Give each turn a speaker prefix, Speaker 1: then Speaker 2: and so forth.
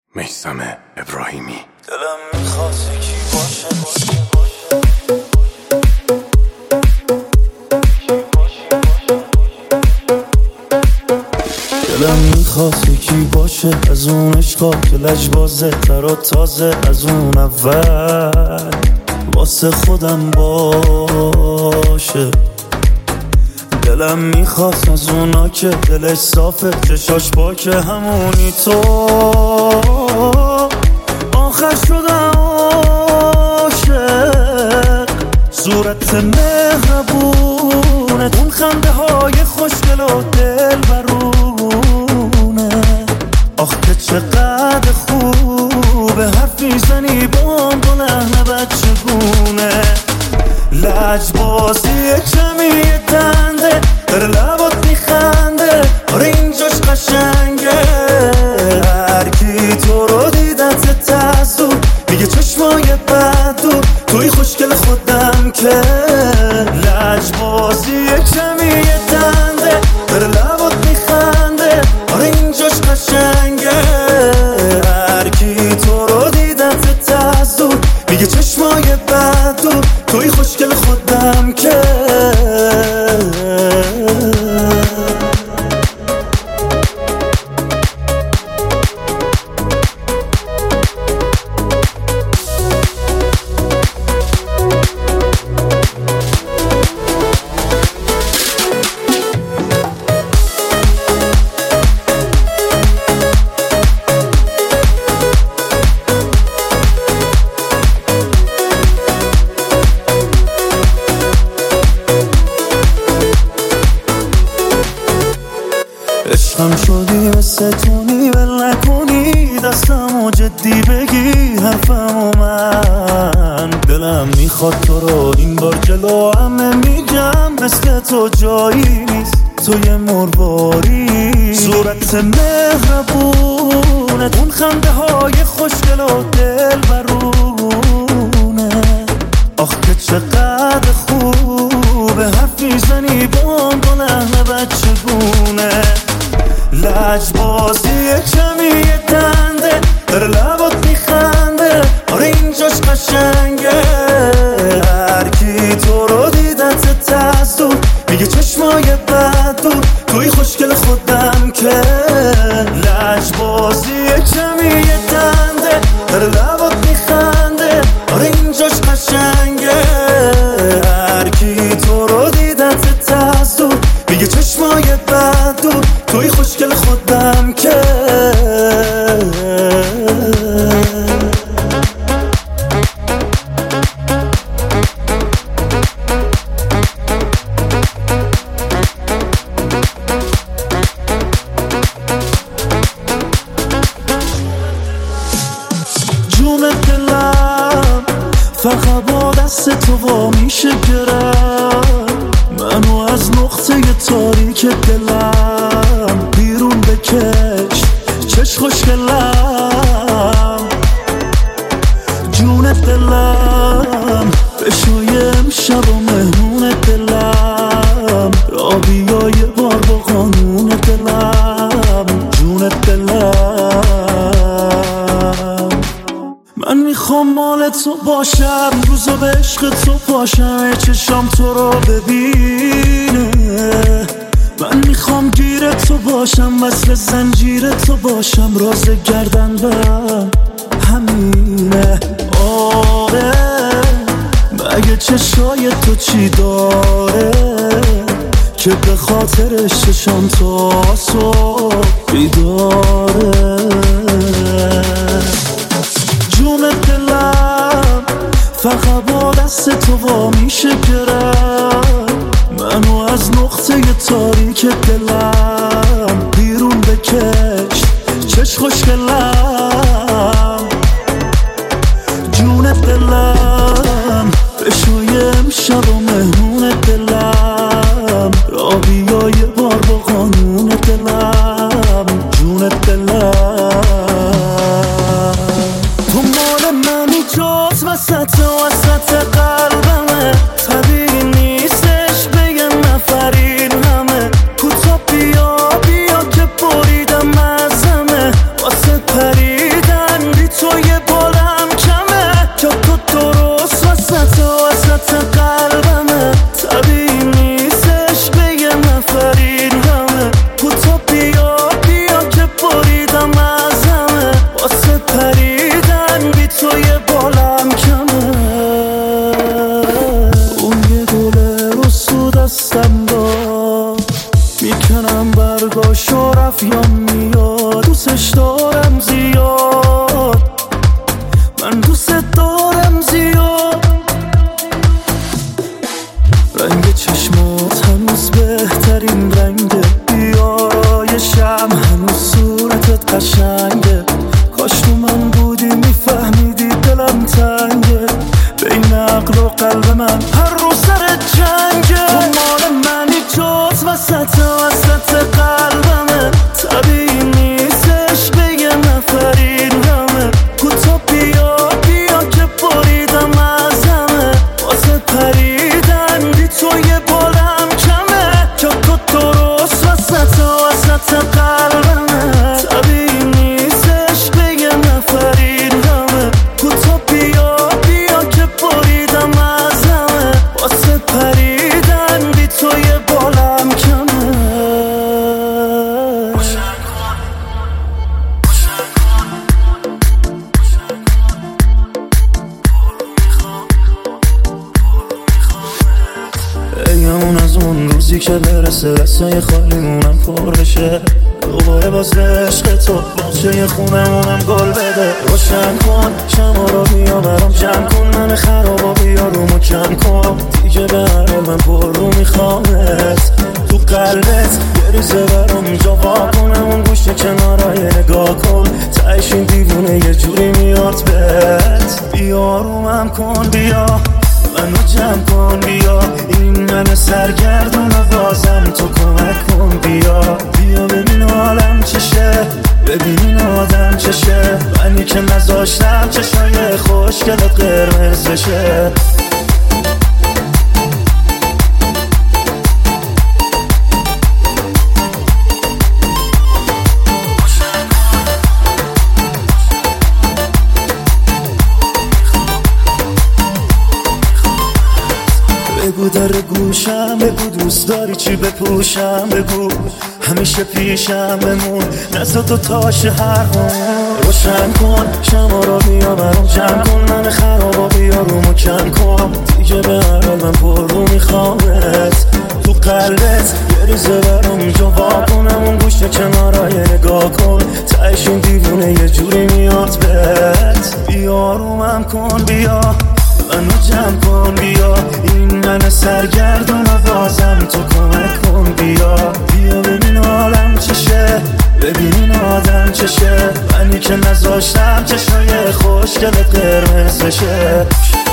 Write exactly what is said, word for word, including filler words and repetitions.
Speaker 1: میثم ابراهیمی.
Speaker 2: دلم میخواد یکی باشه دلم میخواد یکی باشه از اون عشقا که لجبازه تر و تازه از اون اول واسه خودم باشه. دلم میخواد از اونا که دلش صافه چشاش پاکه همونی تو آخر شدم عاشق. صورت مهربونه اون خنده های خوشگل و دل برونه. آخ که چقدر خوبه حرف میزنی بام با لحن بچگونه. لجبازی کمی دنده در لبات میخنده آره اینجاش قشنگه. هرکی تو رو دیدت تزو میگه چشمای بدو توی خوشگل خودم که. لجبازی کمی دنده در لبات میخنده آره اینجاش قشنگه. هرکی تو رو دیدت تزو میگه چشمای بدو توی خوشگل خودم که. عشقم شدی مثل تونی ول نکنی دستمو جدی بگیر حرفمو من. دلم میخواد تو رو این بار جلو همه میگم بس که تو جایی نیست تو یه مرواری. صورت مهربونه اون خنده های خوشگل و دل برونه. آخ که چقدر خوبه حرف میزنی بام با لحن بچگونه. لجبازی کمی دنده در لبات میخنده آره اینجاش قشنگه. هرکی تو رو دیدت تزو میگه چشمای بدو توی خوشگل خودم که. لجبازی کمی دنده در لبات میخنده آره اینجاش قشنگه. هرکی تو رو دیدت تزو میگه چشمای بدو توی خوشگل خودم که. جون دلم فقط با دست تو وا میشه گرم. منو از نقطه تاریک دلم بیرون بکش چش خوشگلم. جون دلم بشوی امشب و مهمون دلم. را بیا یه بار با قانون دلم. جون دلم من میخوام مال تو باشم روزا به عشق تو پاشم چشام تو رو ببینه. من میخوام گیر تو باشم وصل زنجیر تو باشم راز گردنم همینه. آره مگه چشای تو چی داره که به خاطرش چشام تو صبح بیداره. جون دلم فقط با دست تو وا میشه گرم. منو از نقطه تاریک دلم بیرون بکش چش خوشگلم. جون دلم بشوی امشب و مهمون دلم. را بیا یه بار با قانون دلم. جون دلم تو مال منی جاز وسط وسط قلبمه. طبیعی نیستش بگم نفرین همه کوتا بیا بیا که بریدم ازمه واسه پریدم قلب من هر رو سر جنگه. تو مال منی جز وسط وسط قلبمه، طبیعی نیستش به یه نفرین همه. کوتا بیا بیا که بریدم از همه، واسه پریدن بی تو یه بالم کمه. جاکا درست وسط وسط قلبمه، طبیعی نیستش به یه نفرین همه. کوتا بیا بیا که بریدم از همه، واسه پریدن بی تو یه بالم کمه. بگمون از اون روزی که برسه دستای خالیمونم پر بشه، دوباره باز عشق تو باغچه خونمونم گل بده. روشن کن شما رو بیا برام جمع کن، من خرابا بیا رومو کم کن. دیگه به هر من پر رو میخوامت تو قلبت یه ریزه برام جا وا کنم. اون گوشه کنارای نگاه کن، تهش این دیوونه یه جوری میاد بهت. بیا رومم کن بیا منو جمع کن بیا، این من سرگردون و بازم تو کمک کن. بیا بیا ببین حالم چشه، ببین این آدم چشه، منی که نذاشتم چشای خوشگلت قرمز بشه. بگو در گوشم بگو دوست داری چی بپوشم، بگو همیشه پیشم بمون نزد تو تاش هر خون. روشن کن شما رو بیا برام جمع کن، من خرابا بیا رومو کم کن. دیگه به هر حال من پر رو میخوامت تو قلبت یه ریزه برام جا وا کنم. اون گوشه کنارای نگاه کن، تهش این دیوونه یه جوری میاد بهت. بیا رومم کن بیا منو جمع کن بیا، این من سرگردون و بازم تو کمک کن. بیا بیا ببین حالم چشه، ببین این آدم چشه، منی که نذاشتم چشای خوشگلت قرمز بشه.